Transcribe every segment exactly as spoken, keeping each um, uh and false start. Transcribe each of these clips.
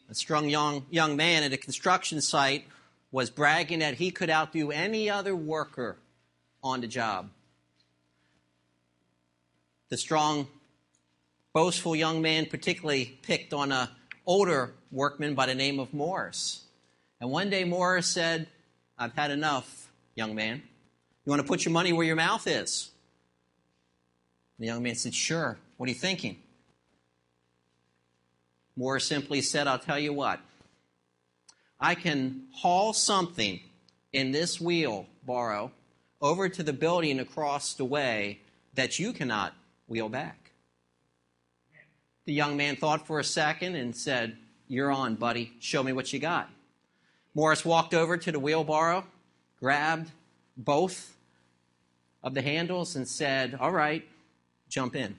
A strong young, young man at a construction site was bragging that he could outdo any other worker on the job. The strong, boastful young man particularly picked on an older workman by the name of Morris. And one day Morris said, "I've had enough, young man. You want to put your money where your mouth is?" The young man said, "Sure. What are you thinking?" Morris simply said, "I'll tell you what. I can haul something in this wheelbarrow over to the building across the way that you cannot wheel back." The young man thought for a second and said, "You're on, buddy. Show me what you got." Morris walked over to the wheelbarrow, grabbed both of the handles and said, "All right, jump in."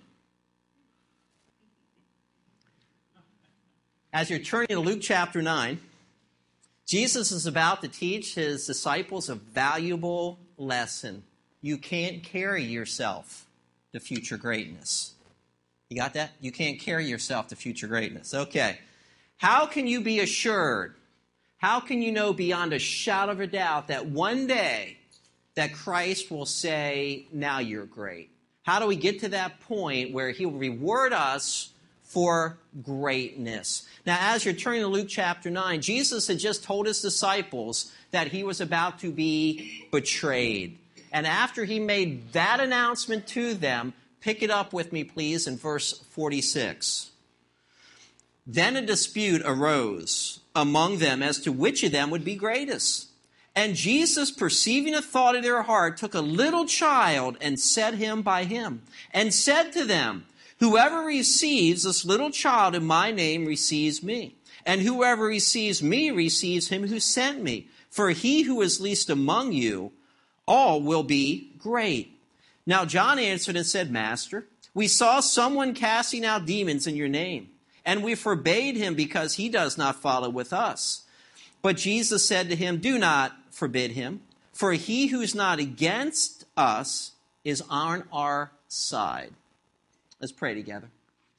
As you're turning to Luke chapter nine, Jesus is about to teach his disciples a valuable lesson. You can't carry yourself to future greatness. You got that? You can't carry yourself to future greatness. Okay. How can you be assured? How can you know beyond a shadow of a doubt that one day that Christ will say, "Now you're great"? How do we get to that point where he will reward us for greatness? Now, as you're turning to Luke chapter nine, Jesus had just told his disciples that he was about to be betrayed. And after he made that announcement to them, pick it up with me, please, in verse forty-six. Then a dispute arose among them as to which of them would be greatest. And Jesus, perceiving a thought in their heart, took a little child and set him by him, and said to them, "Whoever receives this little child in my name receives me, and whoever receives me receives him who sent me. For he who is least among you, all will be great." Now John answered and said, "Master, we saw someone casting out demons in your name, and we forbade him because he does not follow with us." But Jesus said to him, "Do not forbid him, for he who is not against us is on our side." Let's pray together.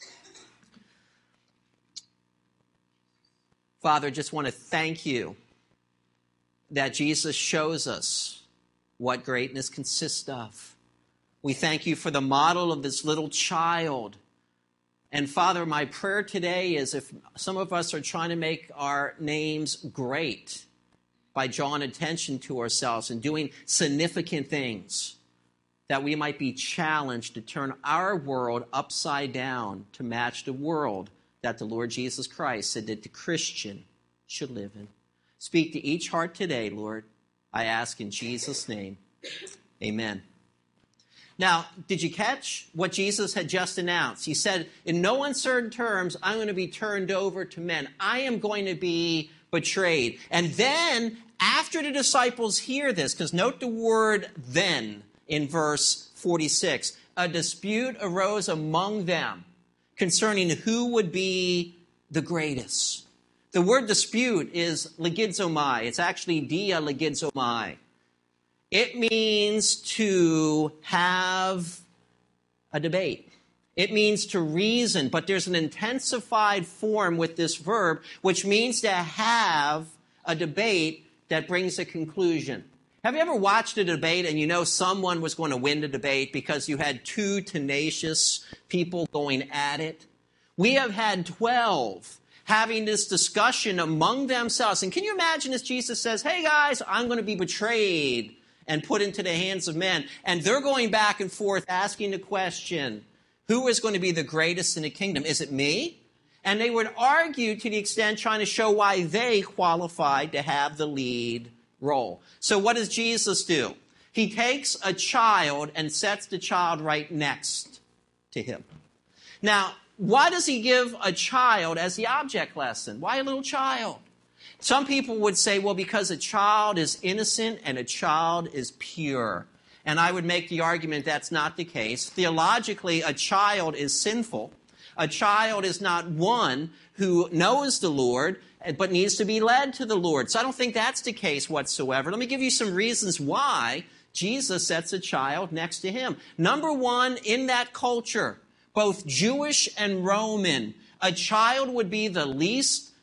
Father, just want to thank you that Jesus shows us what greatness consists of. We thank you for the model of this little child. And Father, my prayer today is if some of us are trying to make our names great by drawing attention to ourselves and doing significant things, that we might be challenged to turn our world upside down to match the world that the Lord Jesus Christ said that the Christian should live in. Speak to each heart today, Lord. I ask in Jesus' name. Amen. Now, did you catch what Jesus had just announced? He said, in no uncertain terms, I'm going to be turned over to men. I am going to be betrayed. And then, after the disciples hear this, because note the word "then" in verse forty-six, a dispute arose among them concerning who would be the greatest. The word dispute is legizomai. It's actually dia legizomai. It means to have a debate. It means to reason, but there's an intensified form with this verb, which means to have a debate that brings a conclusion. Have you ever watched a debate and you know someone was going to win the debate because you had two tenacious people going at it? We have had twelve having this discussion among themselves. And can you imagine as Jesus says, "Hey guys, I'm going to be betrayed and put into the hands of men." And they're going back and forth asking the question, who is going to be the greatest in the kingdom? Is it me? And they would argue to the extent trying to show why they qualified to have the lead role. So what does Jesus do? He takes a child and sets the child right next to him. Now, why does he give a child as the object lesson? Why a little child? Some people would say, well, because a child is innocent and a child is pure. And I would make the argument that's not the case. Theologically, a child is sinful. A child is not one who knows the Lord, but needs to be led to the Lord. So I don't think that's the case whatsoever. Let me give you some reasons why Jesus sets a child next to him. Number one, in that culture, both Jewish and Roman, a child would be the least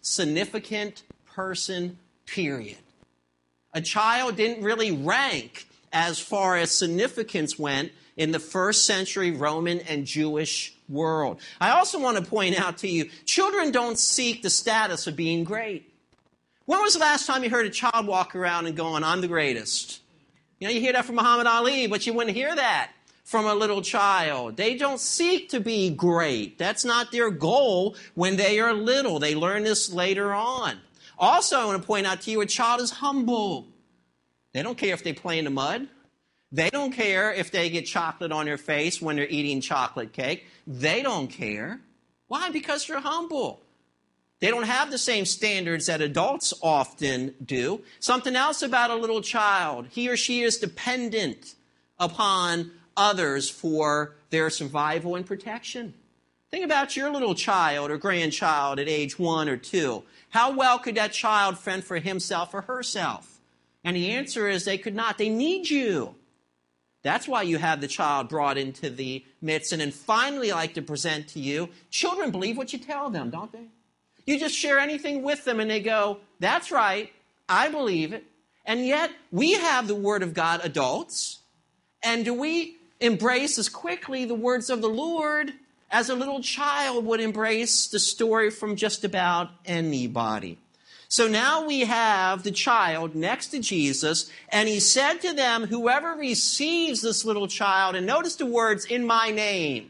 insignificant person, period. A child didn't really rank as far as significance went in the first century Roman and Jewish world. I also want to point out to you, children don't seek the status of being great. When was the last time you heard a child walk around and going, I'm the greatest? You know, you hear that from Muhammad Ali, but you wouldn't hear that from a little child. They don't seek to be great. That's not their goal when they are little. They learn this later on. Also, I want to point out to you, a child is humble. They don't care if they play in the mud. They don't care if they get chocolate on their face when they're eating chocolate cake. They don't care. Why? Because they're humble. They don't have the same standards that adults often do. Something else about a little child, he or she is dependent upon others for their survival and protection. Think about your little child or grandchild at age one or two. How well could that child fend for himself or herself? And the answer is they could not. They need you. That's why you have the child brought into the midst. And then finally, I like to present to you, children believe what you tell them, don't they? You just share anything with them and they go, that's right, I believe it. And yet, we have the Word of God, adults. And do we embrace as quickly the words of the Lord as a little child would embrace the story from just about anybody? So now we have the child next to Jesus, and he said to them, whoever receives this little child, and notice the words, in my name.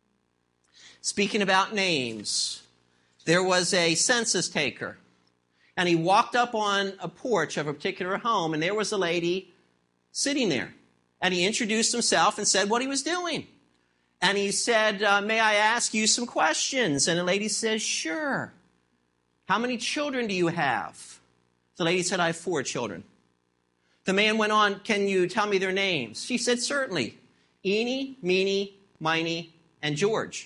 Speaking about names, there was a census taker, and he walked up on a porch of a particular home, and there was a lady sitting there. And he introduced himself and said what he was doing. And he said, uh, may I ask you some questions? And the lady says, sure. How many children do you have? The lady said, I have four children. The man went on, can you tell me their names? She said, certainly. Eenie, Meenie, Miney, and George.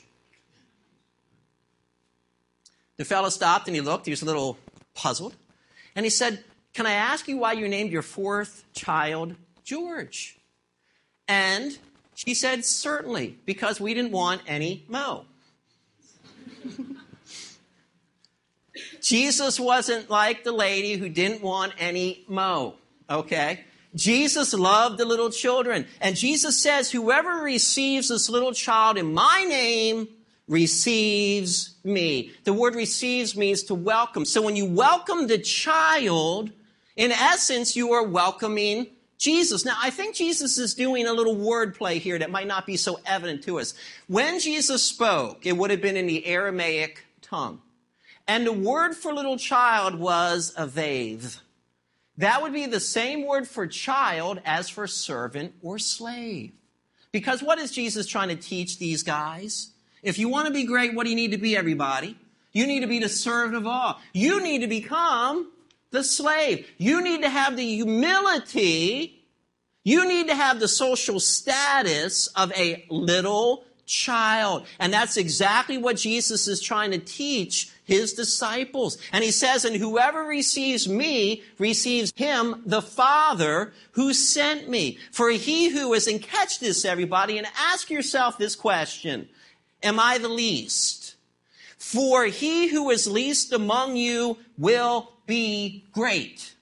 The fellow stopped and he looked. He was a little puzzled. And he said, can I ask you why you named your fourth child George? And she said, certainly, because we didn't want any Mo. Jesus wasn't like the lady who didn't want any Mo, okay? Jesus loved the little children. And Jesus says, whoever receives this little child in my name receives me. The word receives means to welcome. So when you welcome the child, in essence, you are welcoming Jesus. Now, I think Jesus is doing a little wordplay here that might not be so evident to us. When Jesus spoke, it would have been in the Aramaic tongue. And the word for little child was avave. That would be the same word for child as for servant or slave. Because what is Jesus trying to teach these guys? If you want to be great, what do you need to be, everybody? You need to be the servant of all. You need to become the slave. You need to have the humility. You need to have the social status of a little child. And that's exactly what Jesus is trying to teach his disciples. And he says, and whoever receives me receives him, the Father who sent me. For he who is, and catch this, everybody, and ask yourself this question, am I the least? For he who is least among you will be great.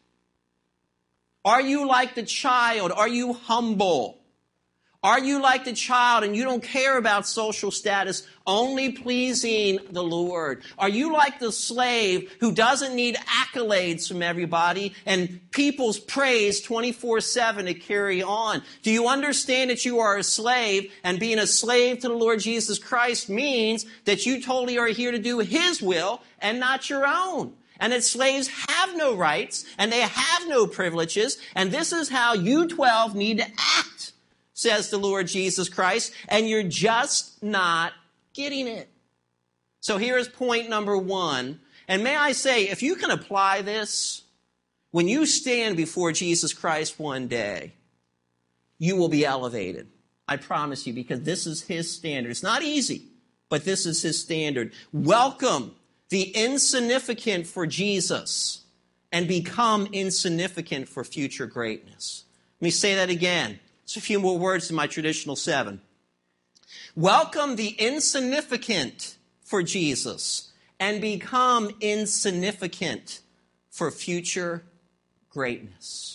Are you like the child? Are you humble? Are you like the child and you don't care about social status, only pleasing the Lord? Are you like the slave who doesn't need accolades from everybody and people's praise twenty-four seven to carry on? Do you understand that you are a slave, and being a slave to the Lord Jesus Christ means that you totally are here to do his will and not your own? And that slaves have no rights and they have no privileges, and this is how you twelve need to act, says the Lord Jesus Christ, and you're just not getting it. So here is point number one. And may I say, if you can apply this, when you stand before Jesus Christ one day, you will be elevated. I promise you, because this is his standard. It's not easy, but this is his standard. Welcome the insignificant for Jesus and become insignificant for future greatness. Let me say that again. It's a few more words in my traditional seven. Welcome the insignificant for Jesus and become insignificant for future greatness.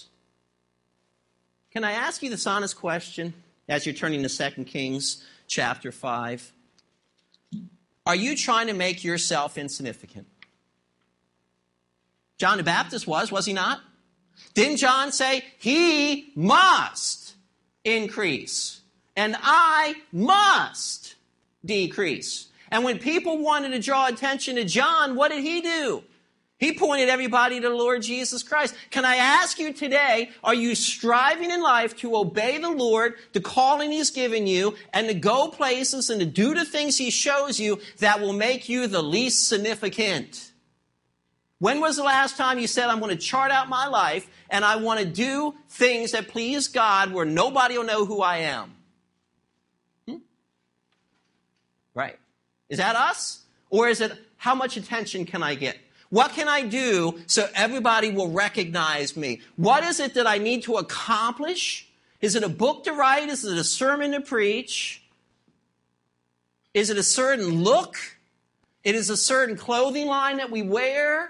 Can I ask you this honest question as you're turning to Second Kings chapter five? Are you trying to make yourself insignificant? John the Baptist was, was he not? Didn't John say, he must increase and I must decrease? And when people wanted to draw attention to John, what did he do? He pointed everybody to the Lord Jesus Christ. Can I ask you today, are you striving in life to obey the Lord, the calling he's given you, and to go places and to do the things he shows you that will make you the least significant? When was the last time you said, I'm going to chart out my life and I want to do things that please God where nobody will know who I am? Hmm? Right. Is that us? Or is it, how much attention can I get? What can I do so everybody will recognize me? What is it that I need to accomplish? Is it a book to write? Is it a sermon to preach? Is it a certain look? It is a certain clothing line that we wear?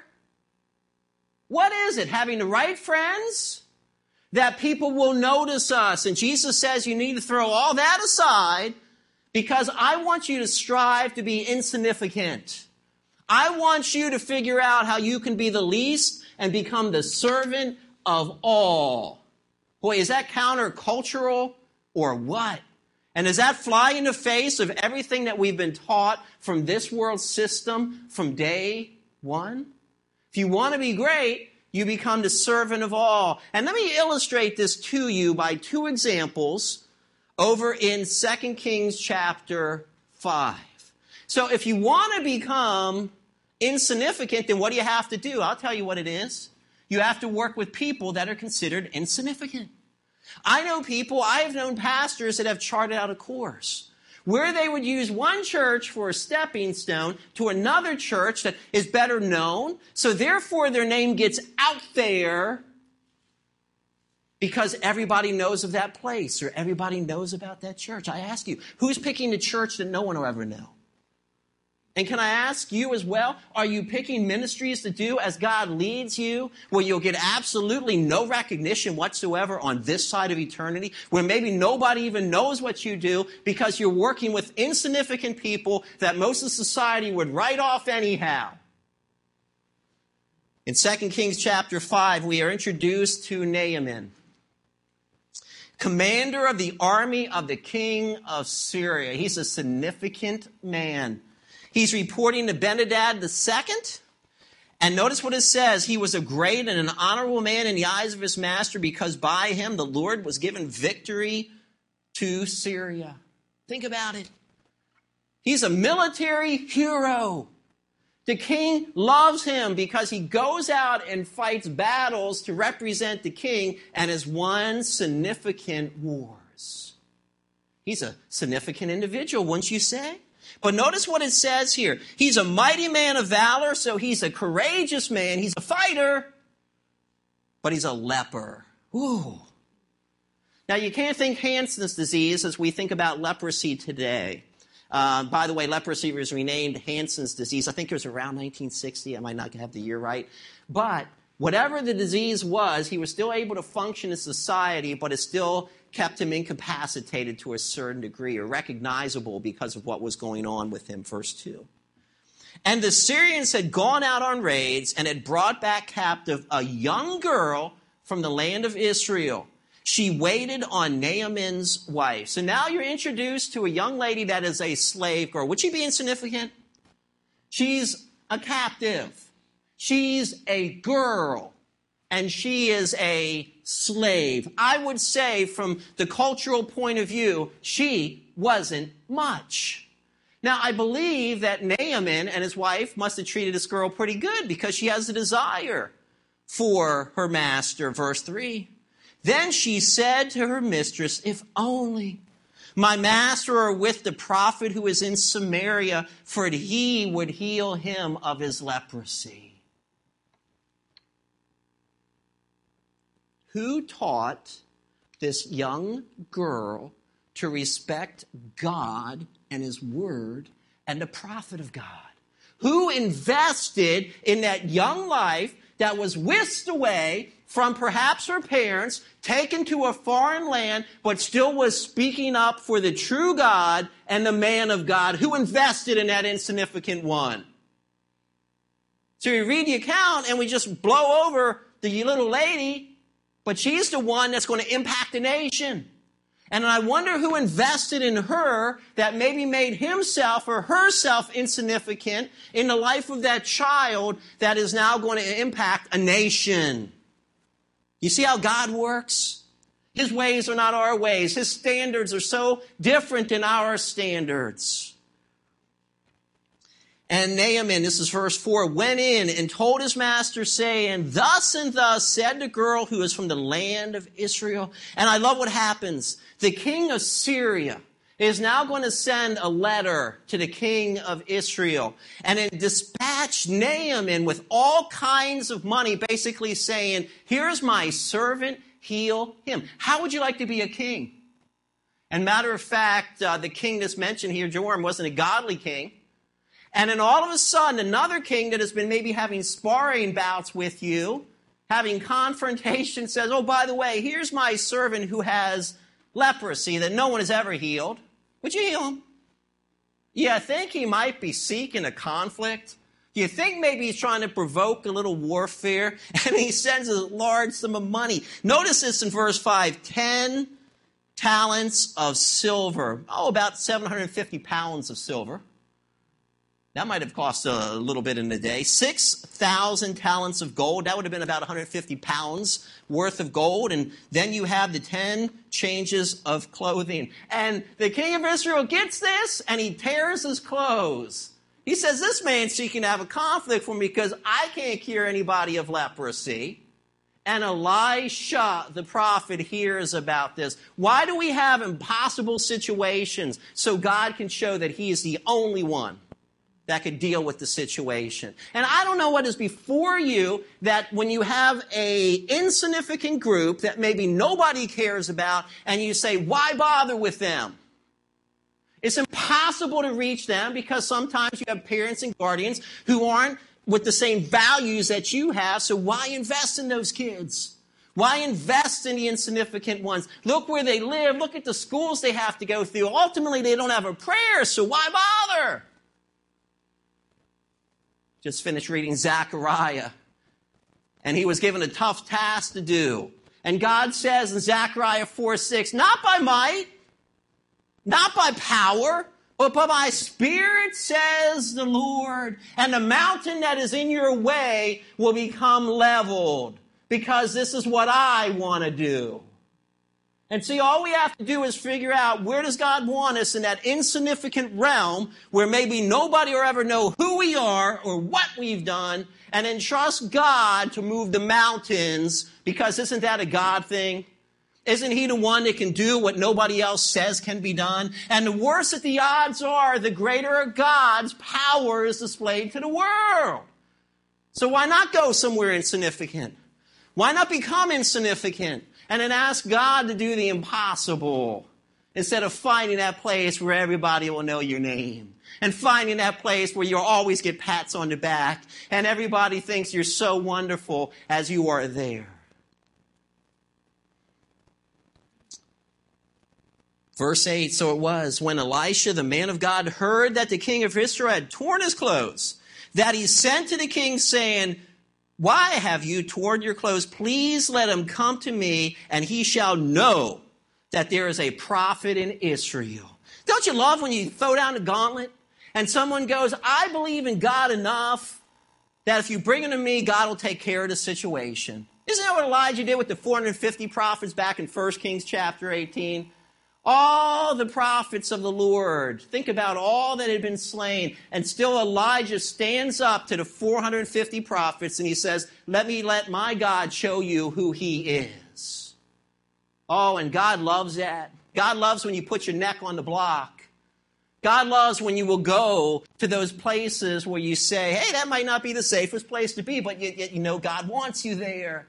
What is it? Having the right friends? That people will notice us. And Jesus says you need to throw all that aside because I want you to strive to be insignificant. I want you to figure out how you can be the least and become the servant of all. Boy, is that countercultural or what? And does that fly in the face of everything that we've been taught from this world system from day one? If you want to be great, you become the servant of all. And let me illustrate this to you by two examples over in Second Kings chapter five. So if you want to become insignificant, then what do you have to do? I'll tell you what it is. You have to work with people that are considered insignificant. I know people, I have known pastors that have charted out a course where they would use one church for a stepping stone to another church that is better known. So therefore their name gets out there because everybody knows of that place or everybody knows about that church. I ask you, who's picking the church that no one will ever know? And can I ask you as well, are you picking ministries to do as God leads you, where you'll get absolutely no recognition whatsoever on this side of eternity, where maybe nobody even knows what you do because you're working with insignificant people that most of society would write off anyhow? In Second Kings chapter five, we are introduced to Naaman, commander of the army of the king of Syria. He's a significant man. He's reporting to Ben-Hadad the second. And notice what it says. He was a great and an honorable man in the eyes of his master because by him the Lord was given victory to Syria. Think about it. He's a military hero. The king loves him because he goes out and fights battles to represent the king and has won significant wars. He's a significant individual, wouldn't you say? But notice what it says here. He's a mighty man of valor, so he's a courageous man. He's a fighter, but he's a leper. Ooh. Now, you can't think Hansen's disease as we think about leprosy today. Uh, by the way, leprosy was renamed Hansen's disease. I think it was around nineteen sixty. I might not have the year right. But whatever the disease was, he was still able to function in society, but it still kept him incapacitated to a certain degree or recognizable because of what was going on with him, verse two. And the Syrians had gone out on raids and had brought back captive a young girl from the land of Israel. She waited on Naaman's wife. So now you're introduced to a young lady that is a slave girl. Would she be insignificant? She's a captive. She's a girl. And she is a slave. I would say from the cultural point of view, she wasn't much. Now, I believe that Naaman and his wife must have treated this girl pretty good because she has a desire for her master. Verse three. Then she said to her mistress, if only my master were with the prophet who is in Samaria, for he would heal him of his leprosy. Who taught this young girl to respect God and his word and the prophet of God? Who invested in that young life that was whisked away from perhaps her parents, taken to a foreign land, but still was speaking up for the true God and the man of God? Who invested in that insignificant one? So we read the account and we just blow over the little lady, but she's the one that's going to impact the nation. And I wonder who invested in her that maybe made himself or herself insignificant in the life of that child that is now going to impact a nation. You see how God works? His ways are not our ways. His standards are so different than our standards. And Naaman, this is verse four, went in and told his master, saying, thus and thus said the girl who is from the land of Israel. And I love what happens. The king of Syria is now going to send a letter to the king of Israel and then dispatch Naaman with all kinds of money, basically saying, here's my servant, heal him. How would you like to be a king? And matter of fact, uh, the king that's mentioned here, Joram, wasn't a godly king. And then all of a sudden, another king that has been maybe having sparring bouts with you, having confrontation, says, oh, by the way, here's my servant who has leprosy that no one has ever healed. Would you heal him? Yeah, I think he might be seeking a conflict. Do you think maybe he's trying to provoke a little warfare? And he sends a large sum of money. Notice this in verse five. Ten talents of silver. Oh, about seven hundred fifty pounds of silver. That might have cost a little bit in a day. six thousand talents of gold. That would have been about one hundred fifty pounds worth of gold. And then you have the ten changes of clothing. And the king of Israel gets this, and he tears his clothes. He says, this man's seeking to have a conflict with me because I can't cure anybody of leprosy. And Elisha, the prophet, hears about this. Why do we have impossible situations? So God can show that he is the only one that could deal with the situation. And I don't know what is before you that when you have a insignificant group that maybe nobody cares about and you say, why bother with them? It's impossible to reach them because sometimes you have parents and guardians who aren't with the same values that you have, so why invest in those kids? Why invest in the insignificant ones? Look where they live. Look at the schools they have to go through. Ultimately, they don't have a prayer, so why bother? Just finished reading Zechariah, and he was given a tough task to do. And God says in Zechariah four six, not by might, not by power, but by my Spirit, says the Lord. And the mountain that is in your way will become leveled, because this is what I want to do. And see, all we have to do is figure out where does God want us in that insignificant realm where maybe nobody will ever know who we are or what we've done, and then trust God to move the mountains, because isn't that a God thing? Isn't he the one that can do what nobody else says can be done? And the worse that the odds are, the greater God's power is displayed to the world. So why not go somewhere insignificant? Why not become insignificant? And then ask God to do the impossible instead of finding that place where everybody will know your name and finding that place where you'll always get pats on the back and everybody thinks you're so wonderful as you are there. Verse eight, so it was when Elisha, the man of God, heard that the king of Israel had torn his clothes, that he sent to the king saying, why have you torn your clothes? Please let him come to me, and he shall know that there is a prophet in Israel. Don't you love when you throw down the gauntlet and someone goes, I believe in God enough that if you bring him to me, God will take care of the situation. Isn't that what Elijah did with the four hundred fifty prophets back in First Kings chapter eighteen? All the prophets of the Lord, think about all that had been slain, and still Elijah stands up to the four hundred fifty prophets and he says, let me let my God show you who he is. Oh, and God loves that. God loves when you put your neck on the block. God loves when you will go to those places where you say, hey, that might not be the safest place to be, but yet you know God wants you there.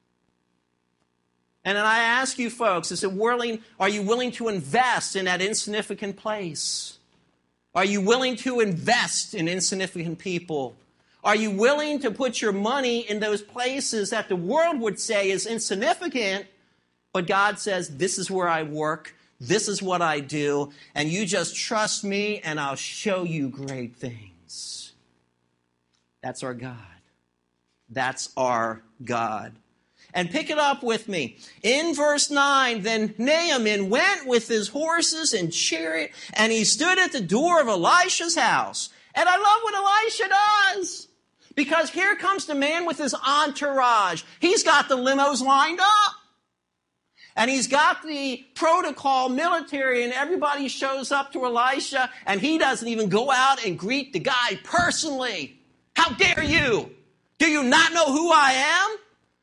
And then I ask you folks, is it willing, are you willing to invest in that insignificant place? Are you willing to invest in insignificant people? Are you willing to put your money in those places that the world would say is insignificant, but God says, this is where I work, this is what I do, and you just trust me and I'll show you great things. That's our God. That's our God. And pick it up with me. In verse nine, then Naaman went with his horses and chariot, and he stood at the door of Elisha's house. And I love what Elisha does, because here comes the man with his entourage. He's got the limos lined up. And he's got the protocol military, and everybody shows up to Elisha, and he doesn't even go out and greet the guy personally. How dare you? Do you not know who I am?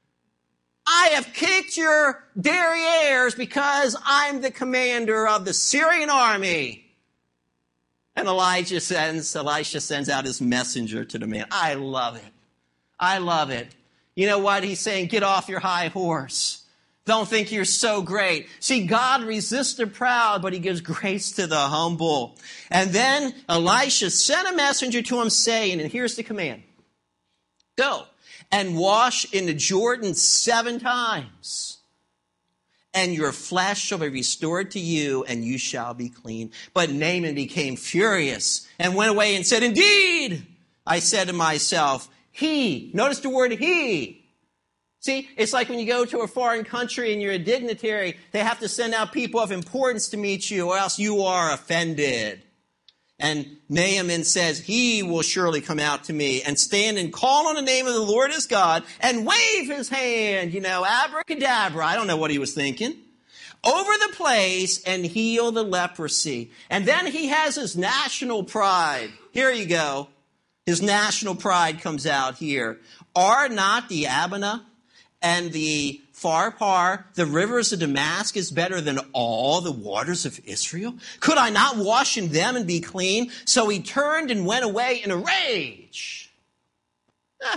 I have kicked your derrieres because I'm the commander of the Syrian army. And Elijah sends, Elisha sends out his messenger to the man. I love it. I love it. You know what? He's saying, get off your high horse. Don't think you're so great. See, God resists the proud, but he gives grace to the humble. And then Elisha sent a messenger to him saying, and here's the command, go and wash in the Jordan seven times, and your flesh shall be restored to you, and you shall be clean. But Naaman became furious and went away and said, indeed, I said to myself, he, notice the word he. See, it's like when you go to a foreign country and you're a dignitary, they have to send out people of importance to meet you, or else you are offended. And Naaman says, he will surely come out to me and stand and call on the name of the Lord his God and wave his hand, you know, abracadabra. I don't know what he was thinking. Over the place and heal the leprosy. And then he has his national pride. Here you go. His national pride comes out here. Are not the Abana and the Pharpar, the rivers of Damascus, better than all the waters of Israel? Could I not wash in them and be clean? So he turned and went away in a rage. Ah.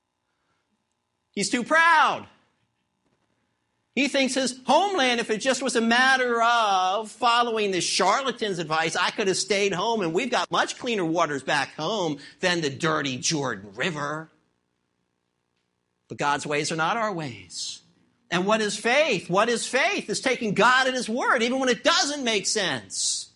He's too proud. He thinks his homeland, if it just was a matter of following the charlatan's advice, I could have stayed home, and we've got much cleaner waters back home than the dirty Jordan River. But God's ways are not our ways. And what is faith? What is faith? It's taking God at his word, even when it doesn't make sense.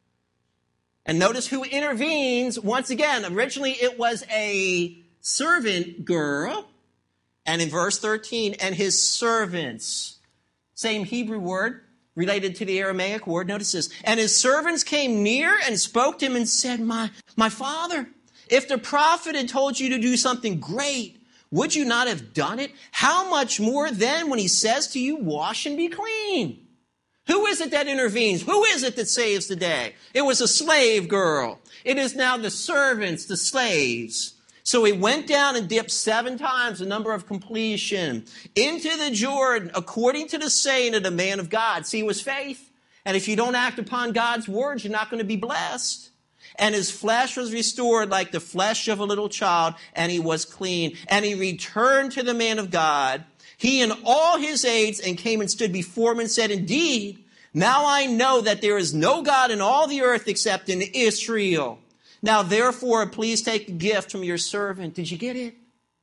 And notice who intervenes. Once again, originally it was a servant girl. And in verse thirteen, and his servants. Same Hebrew word related to the Aramaic word. Notice this. And his servants came near and spoke to him and said, My, my father, if the prophet had told you to do something great, would you not have done it? How much more then when he says to you, wash and be clean? Who is it that intervenes? Who is it that saves the day? It was a slave girl. It is now the servants, the slaves. So he went down and dipped seven times, the number of completion, into the Jordan, according to the saying of the man of God. See, it was faith. And if you don't act upon God's words, you're not going to be blessed. And his flesh was restored like the flesh of a little child, and he was clean. And he returned to the man of God, he and all his aides, and came and stood before him and said, indeed, now I know that there is no God in all the earth except in Israel. Now, therefore, please take the gift from your servant. Did you get it?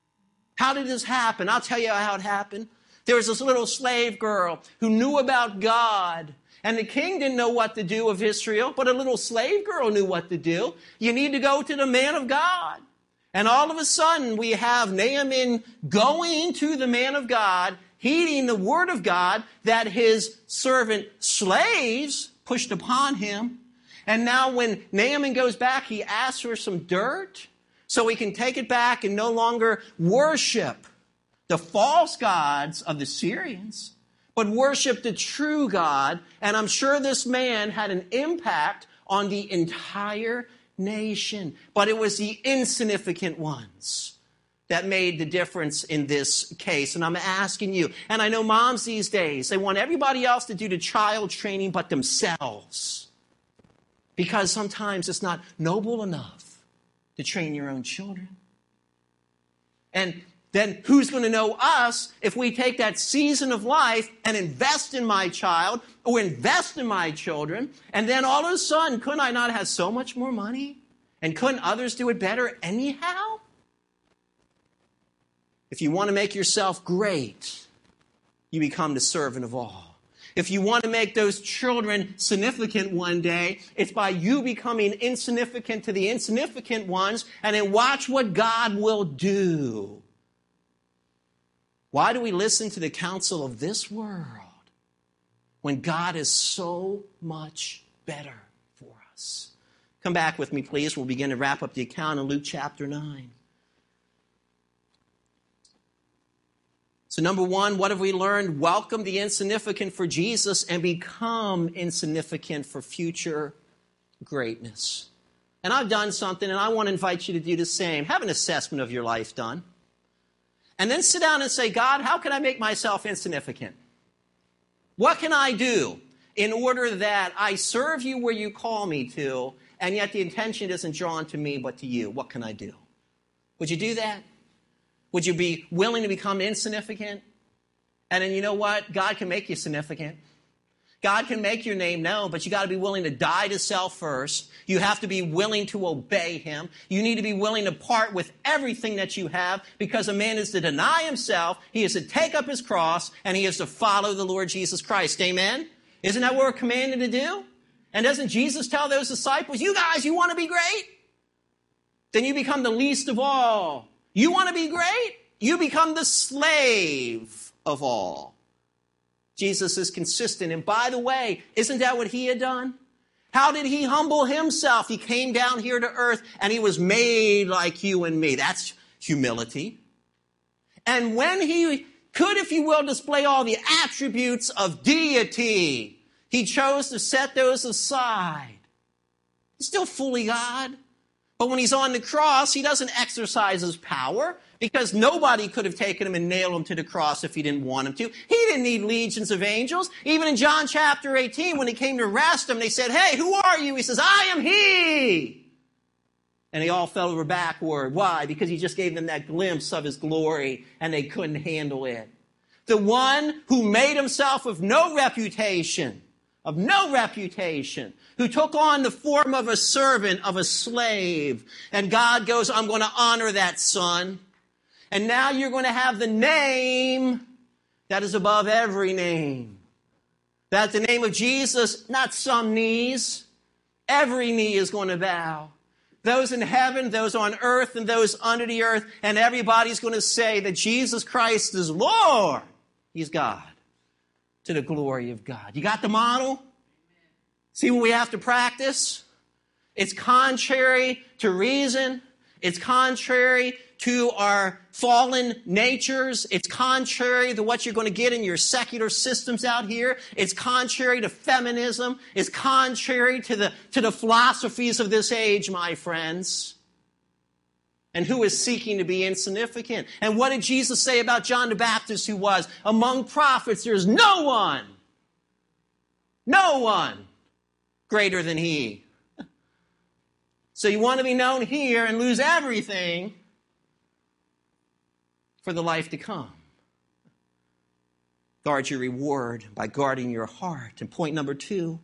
How did this happen? I'll tell you how it happened. There was this little slave girl who knew about God. And the king didn't know what to do of Israel, but a little slave girl knew what to do. You need to go to the man of God. And all of a sudden, we have Naaman going to the man of God, heeding the word of God that his servant slaves pushed upon him. And now when Naaman goes back, he asks for some dirt so he can take it back and no longer worship the false gods of the Syrians, but worship the true God. And I'm sure this man had an impact on the entire nation. But it was the insignificant ones that made the difference in this case. And I'm asking you, and I know moms these days, they want everybody else to do the child training but themselves. Because sometimes it's not noble enough to train your own children. And then who's going to know us if we take that season of life and invest in my child or invest in my children, and then all of a sudden, couldn't I not have so much more money? And couldn't others do it better anyhow? If you want to make yourself great, you become the servant of all. If you want to make those children significant one day, it's by you becoming insignificant to the insignificant ones, and then watch what God will do. Why do we listen to the counsel of this world when God is so much better for us? Come back with me, please. We'll begin to wrap up the account in Luke chapter nine. So number one, what have we learned? Welcome the insignificant for Jesus and become insignificant for future greatness. And I've done something, and I want to invite you to do the same. Have an assessment of your life done. And then sit down and say, God, how can I make myself insignificant? What can I do in order that I serve you where you call me to, and yet the intention isn't drawn to me but to you? What can I do? Would you do that? Would you be willing to become insignificant? And then you know what? God can make you significant. God can make your name known, but you got to be willing to die to self first. You have to be willing to obey him. You need to be willing to part with everything that you have, because a man is to deny himself, he is to take up his cross, and he is to follow the Lord Jesus Christ. Amen? Isn't that what we're commanded to do? And doesn't Jesus tell those disciples, you guys, you want to be great? Then you become the least of all. You want to be great? You become the slave of all. Jesus is consistent. And by the way, isn't that what he had done? How did he humble himself? He came down here to earth and he was made like you and me. That's humility. And when he could, if you will, display all the attributes of deity, he chose to set those aside. He's still fully God. But when he's on the cross, he doesn't exercise his power, because nobody could have taken him and nailed him to the cross if he didn't want him to. He didn't need legions of angels. Even in John chapter eighteen, when he came to arrest him, they said, hey, who are you? He says, I am he. And they all fell over backward. Why? Because he just gave them that glimpse of his glory, and they couldn't handle it. The one who made himself of no reputation, of no reputation, who took on the form of a servant, of a slave. And God goes, I'm going to honor that son. And now you're going to have the name that is above every name. That the name of Jesus, not some knees, every knee is going to bow. Those in heaven, those on earth, and those under the earth. And everybody's going to say that Jesus Christ is Lord. He's God. To the glory of God. You got the model? See what we have to practice? It's contrary to reason. It's contrary to our fallen natures. It's contrary to what you're going to get in your secular systems out here. It's contrary to feminism. It's contrary to the, to the philosophies of this age, my friends. And who is seeking to be insignificant? And what did Jesus say about John the Baptist, who was, among prophets, there's no one, no one greater than he. So you want to be known here and lose everything for the life to come. Guard your reward by guarding your heart. And point number two,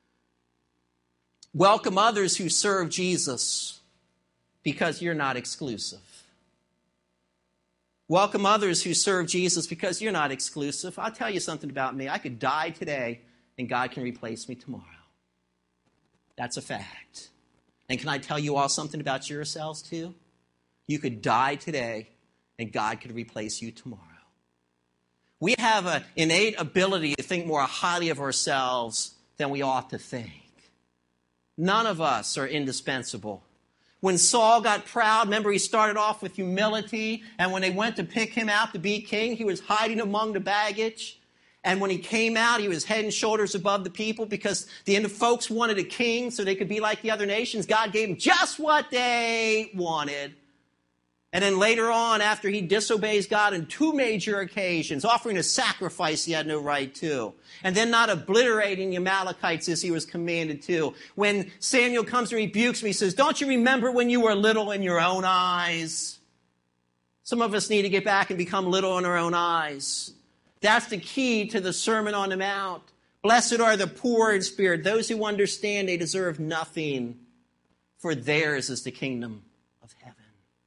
welcome others who serve Jesus, because you're not exclusive. Welcome others who serve Jesus, because you're not exclusive. I'll tell you something about me. I could die today and God can replace me tomorrow. That's a fact. And can I tell you all something about yourselves too? You could die today and God could replace you tomorrow. We have an innate ability to think more highly of ourselves than we ought to think. None of us are indispensable. When Saul got proud, remember he started off with humility, and when they went to pick him out to be king, he was hiding among the baggage. And when he came out, he was head and shoulders above the people, because the end of folks wanted a king so they could be like the other nations. God gave them just what they wanted. And then later on, after he disobeys God on two major occasions, offering a sacrifice he had no right to, and then not obliterating the Amalekites as he was commanded to. When Samuel comes and rebukes me, he says, don't you remember when you were little in your own eyes? Some of us need to get back and become little in our own eyes. That's the key to the Sermon on the Mount. Blessed are the poor in spirit, those who understand they deserve nothing, for theirs is the kingdom of heaven.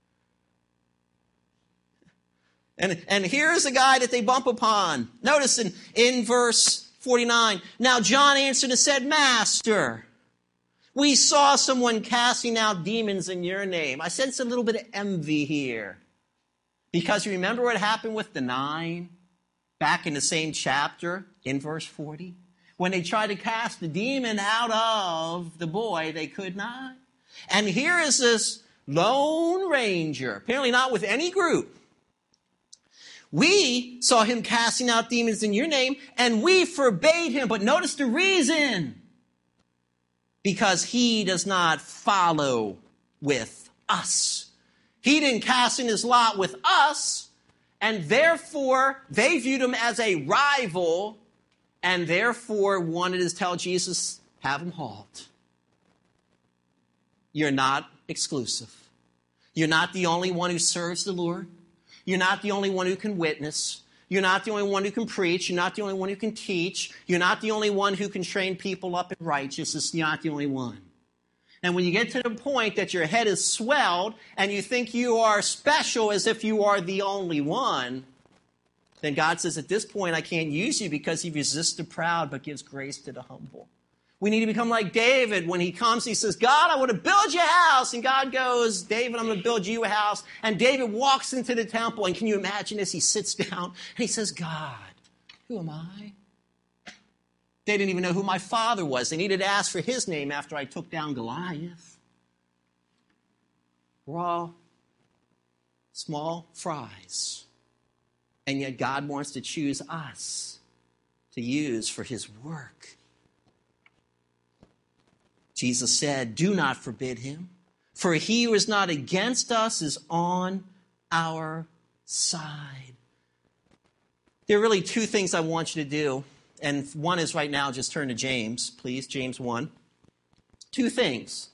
And, and here's a guy that they bump upon. Notice in, in verse forty-nine, now John answered and said, Master, we saw someone casting out demons in your name. I sense a little bit of envy here. Because you remember what happened with the nine? Back in the same chapter, in verse forty? When they tried to cast the demon out of the boy, they could not. And here is this lone ranger, apparently not with any group. We saw him casting out demons in your name, and we forbade him. But notice the reason. Because he does not follow with us. He didn't cast in his lot with us, and therefore they viewed him as a rival, and therefore wanted to tell Jesus, have him halt. You're not exclusive. You're not the only one who serves the Lord. You're not the only one who can witness. You're not the only one who can preach. You're not the only one who can teach. You're not the only one who can train people up in righteousness. You're not the only one. And when you get to the point that your head is swelled and you think you are special as if you are the only one, then God says, at this point, I can't use you because he resists the proud but gives grace to the humble. We need to become like David. When he comes, he says, God, I want to build you a house. And God goes, David, I'm going to build you a house. And David walks into the temple. And can you imagine this? He sits down and he says, God, who am I? They didn't even know who my father was. They needed to ask for his name after I took down Goliath. We're all small fries. And yet God wants to choose us to use for his work. Jesus said, do not forbid him, for he who is not against us is on our side. There are really two things I want you to do. And one is right now, just turn to James, please, James one. Two things.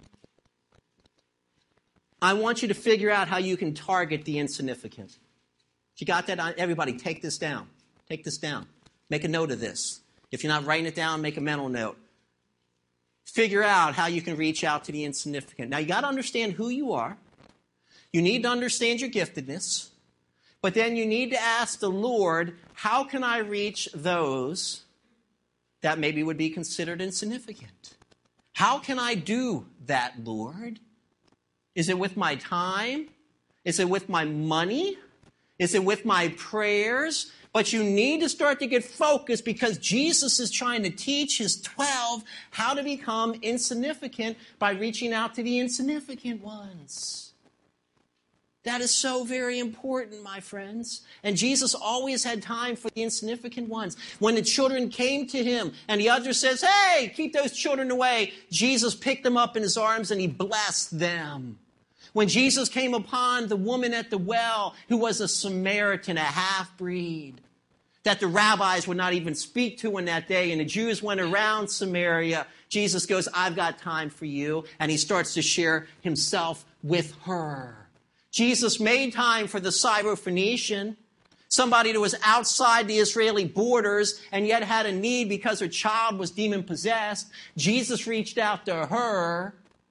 I want you to figure out how you can target the insignificant. If you got that, everybody, take this down. Take this down. Make a note of this. If you're not writing it down, make a mental note. Figure out how you can reach out to the insignificant. Now, you got to understand who you are. You need to understand your giftedness. But then you need to ask the Lord, how can I reach those that maybe would be considered insignificant? How can I do that, Lord? Is it with my time? Is it with my money? Is it with my prayers? But you need to start to get focused because Jesus is trying to teach his twelve how to become insignificant by reaching out to the insignificant ones. That is so very important, my friends. And Jesus always had time for the insignificant ones. When the children came to him and the other says, hey, keep those children away, Jesus picked them up in his arms and he blessed them. When Jesus came upon the woman at the well who was a Samaritan, a half-breed, that the rabbis would not even speak to in that day, and the Jews went around Samaria, Jesus goes, I've got time for you, and he starts to share himself with her. Jesus made time for the Syrophoenician, somebody that was outside the Israeli borders and yet had a need because her child was demon-possessed. Jesus reached out to her.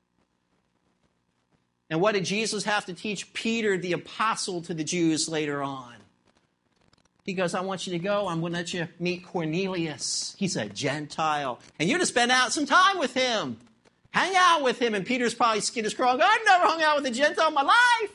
And what did Jesus have to teach Peter, the apostle, to the Jews later on? He goes, I want you to go. I'm going to let you meet Cornelius. He's a Gentile. And you're to spend out some time with him. Hang out with him. And Peter's probably skin is crawling. I've never hung out with a Gentile in my life.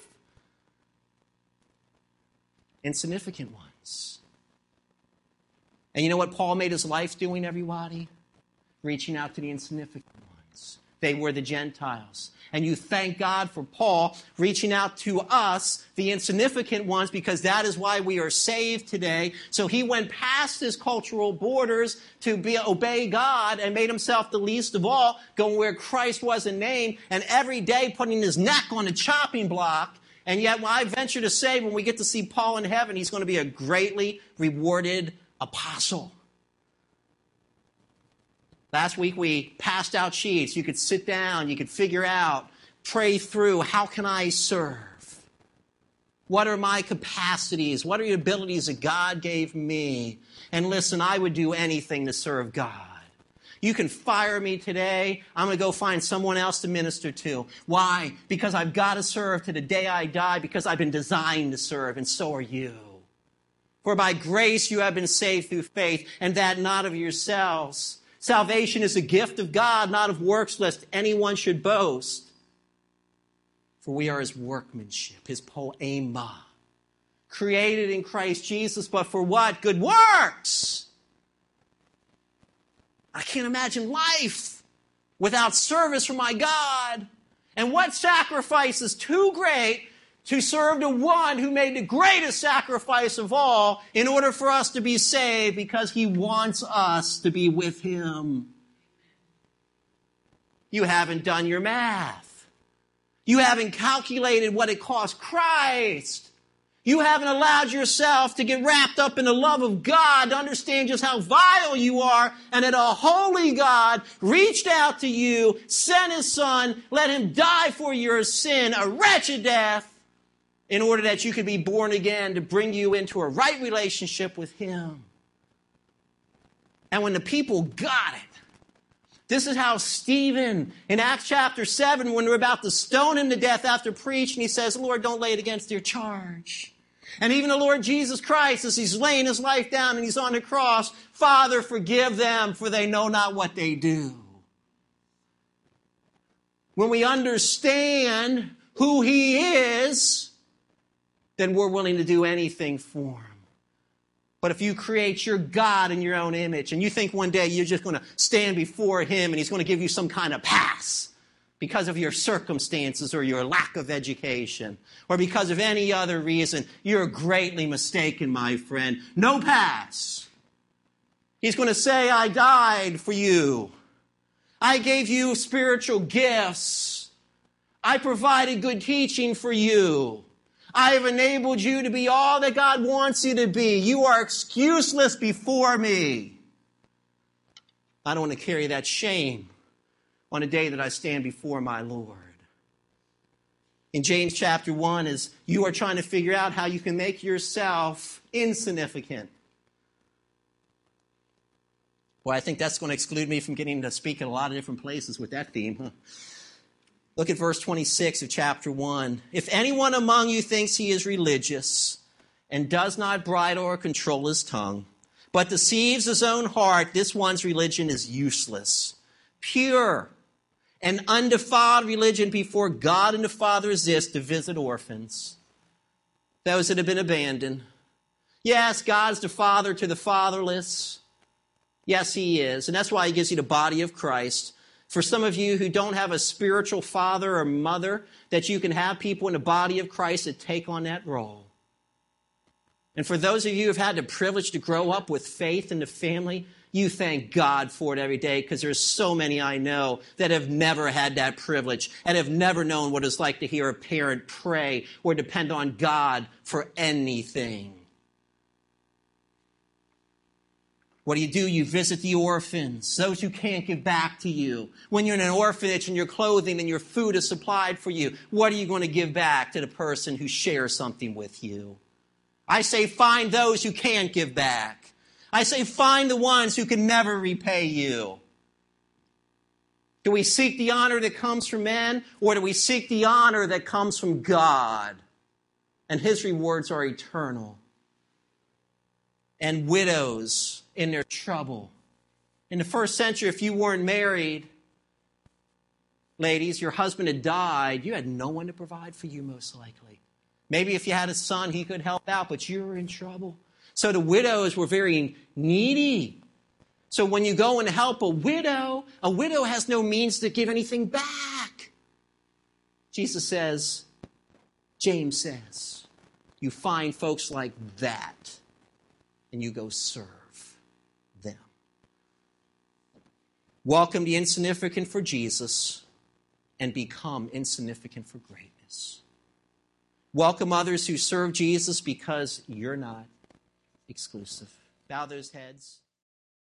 Insignificant ones. And you know what Paul made his life doing, everybody? Reaching out to the insignificant ones. They were the Gentiles. And you thank God for Paul reaching out to us, the insignificant ones, because that is why we are saved today. So he went past his cultural borders to be, obey God and made himself the least of all, going where Christ was a name, and every day putting his neck on a chopping block. And yet, I venture to say, when we get to see Paul in heaven, he's going to be a greatly rewarded apostle. Last week we passed out sheets. You could sit down, you could figure out, pray through, how can I serve? What are my capacities? What are the abilities that God gave me? And listen, I would do anything to serve God. You can fire me today. I'm going to go find someone else to minister to. Why? Because I've got to serve to the day I die, because I've been designed to serve, and so are you. For by grace you have been saved through faith, and that not of yourselves. Salvation is a gift of God, not of works, lest anyone should boast. For we are his workmanship, his poema, created in Christ Jesus, but for what? Good works. I can't imagine life without service for my God. And what sacrifice is too great to serve the one who made the greatest sacrifice of all in order for us to be saved, because he wants us to be with him. You haven't done your math. You haven't calculated what it cost Christ. You haven't allowed yourself to get wrapped up in the love of God to understand just how vile you are, and that a holy God reached out to you, sent his son, let him die for your sin, a wretched death, in order that you could be born again, to bring you into a right relationship with him. And when the people got it, this is how Stephen, in Acts chapter seven, when they're about to stone him to death after preaching, he says, Lord, don't lay it against their charge. And even the Lord Jesus Christ, as he's laying his life down and he's on the cross, Father, forgive them, for they know not what they do. When we understand who he is, then we're willing to do anything for him. But if you create your God in your own image, and you think one day you're just going to stand before him and he's going to give you some kind of pass because of your circumstances or your lack of education or because of any other reason, you're greatly mistaken, my friend. No pass. He's going to say, I died for you. I gave you spiritual gifts. I provided good teaching for you. I have enabled you to be all that God wants you to be. You are excuseless before me. I don't want to carry that shame on a day that I stand before my Lord. In James chapter one, as you are trying to figure out how you can make yourself insignificant. Well, I think that's going to exclude me from getting to speak in a lot of different places with that theme, huh? Look at verse twenty-six of chapter one. If anyone among you thinks he is religious and does not bridle or control his tongue, but deceives his own heart, this one's religion is useless. Pure and undefiled religion before God and the Father is this, to visit orphans, those that have been abandoned. Yes, God's the Father to the fatherless. Yes, he is. And that's why he gives you the body of Christ. For some of you who don't have a spiritual father or mother, that you can have people in the body of Christ that take on that role. And for those of you who have had the privilege to grow up with faith in the family, you thank God for it every day, because there's so many I know that have never had that privilege and have never known what it's like to hear a parent pray or depend on God for anything. What do you do? You visit the orphans, those who can't give back to you. When you're in an orphanage and your clothing and your food is supplied for you, what are you going to give back to the person who shares something with you? I say find those who can't give back. I say find the ones who can never repay you. Do we seek the honor that comes from men, or do we seek the honor that comes from God? And his rewards are eternal. And widows in their trouble. In the first century, if you weren't married, ladies, your husband had died, you had no one to provide for you, most likely. Maybe if you had a son, he could help out, but you were in trouble. So the widows were very needy. So when you go and help a widow, a widow has no means to give anything back. Jesus says, James says, you find folks like that, and you go serve them. Welcome the insignificant for Jesus and become insignificant for greatness. Welcome others who serve Jesus because you're not exclusive. Bow those heads.